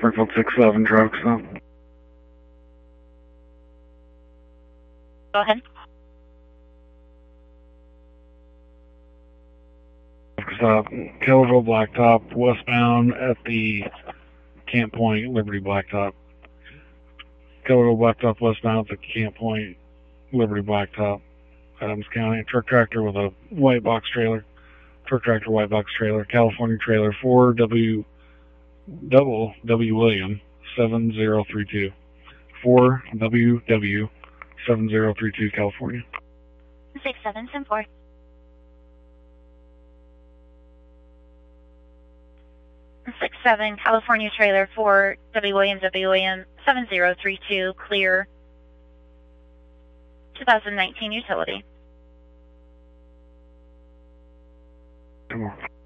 Springfield 6-7 trucks. Go ahead. Kellerville Blacktop, westbound at the Camp Point, Liberty Blacktop. Kellerville Blacktop, westbound at the Camp Point, Liberty Blacktop, Adams County. Truck tractor with a white box trailer. Truck tractor, white box trailer. California trailer, 4W William 7032. 4WW 7032, California. 6774. 67 California trailer 4 W William 7032, clear. 2019 utility. Come on.